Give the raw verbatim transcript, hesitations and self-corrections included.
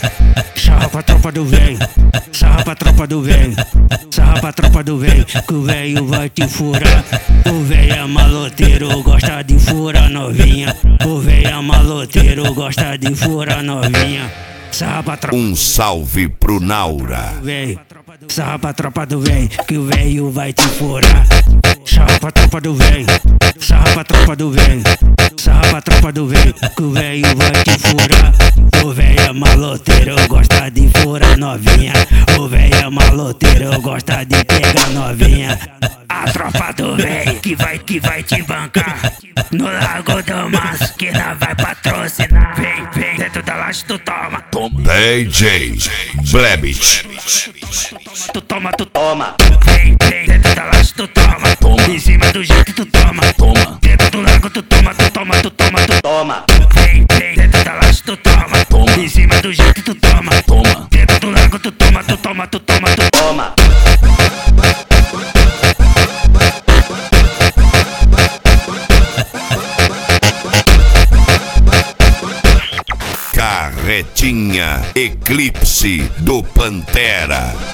Sarra pra tropa do véi, sarra pra tropa do véi, sarra pra tropa do véi, que o véio vai te furar. O véio é maloteiro, gosta de furar novinha. O véio é maloteiro, gosta de furar novinha. Sarra pra tropa. Um salve pro Naura. Véi, sarra pra tropa do véi, que o véio vai te furar. Sarra pra tropa do véi, sarra pra tropa do véi, sarra pra tropa do véi, que o véio vai te furar. O véio é maloteiro, gosta de furar novinha. O véio é maloteiro, gosta de pegar novinha. A tropa do véio que vai, que vai te bancar no Lago do Mas, que não vai patrocinar. Vem, vem, dentro da laje tu toma. D J Blebit. Tu toma, tu toma. Vem, vem, dentro da laje tu toma. Toma. Em cima do jeito tu toma. Toma. Dentro do lago tu toma, tu toma, tu toma, tu toma. Vem, vem, dentro da laje tu toma. Toma. Em cima do jeito tu toma. Toma. Dentro do lago tu toma, tu toma, tu toma, tu toma. Carretinha Eclipse do Pantera.